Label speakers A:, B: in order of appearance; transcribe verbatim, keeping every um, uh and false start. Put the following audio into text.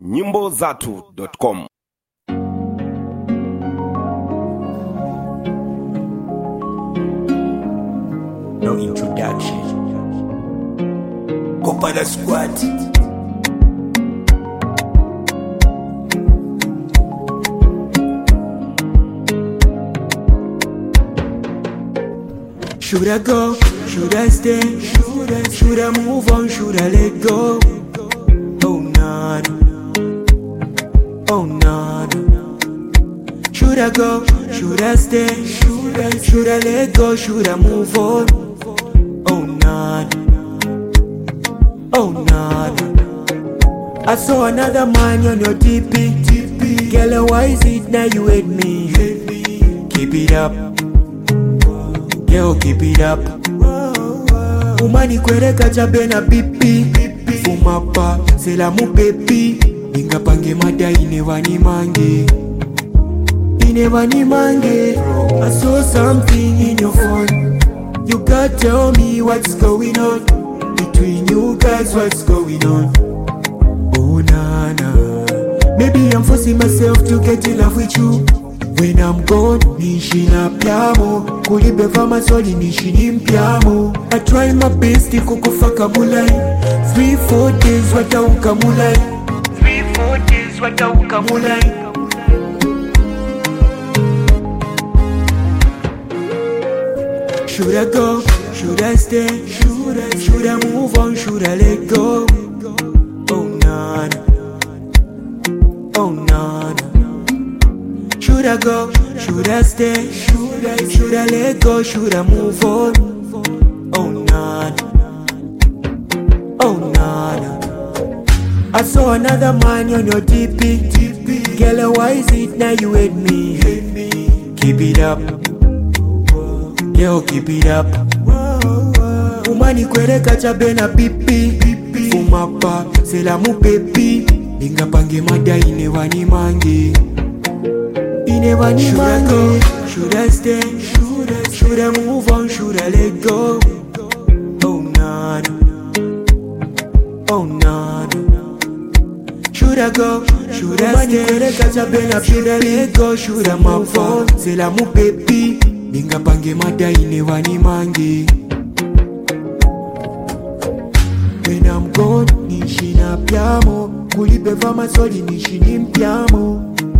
A: nyimbo zatu dot com.
B: No introduction. Kopala Squad. Should I go? Should I stay? Should I, should I move on? Should I let go? Oh nah, oh nah. Should I go? Should I stay? Should I, should I let go? Should I move on? Oh nah, oh nah. I saw another man on your T P. Girl, why is it now you hate me? Keep it up. Yo, keep it up. Umani kwereka chabe na pipi. Fumapa, sela mu pepi. Inga pange mada inevani mange. Inevani mange. I saw something in your phone. You gotta tell me what's going on. Between you guys, what's going on? Oh na na. Maybe I'm forcing myself to get in love with you. When I'm gone, nishi na piamo. Kulibeva maswali nishi ni mpiamo. I try my best kukufaka mulai. Three, four days watauka mulai. Three, four days watauka mulai. Should I go? Should I stay? Should I, should I move on? Should I let go? Oh nah, oh nah. Should I go? Should I stay? Should I, should I let go? Should I move on? Oh nah, oh nah. I saw another man on your T P. Girl, why is it now you hate me? Keep it up. Yo, keep it up. Umani kwereka chabe na pipi. Fumapa, sela mu pepi. Inga pange mada inevani mange. Inevani should mange. I go? Should I stay? Should I, should I move on? Should I let go? Oh nah, oh nah. Should I go? Should I stay? Should I let go? Should I move on? Sela mu pepi. Inga pange mada inevani mange. When I'm gone, nishi na piamo. Kulibeva maswali nishi ni mpiamo.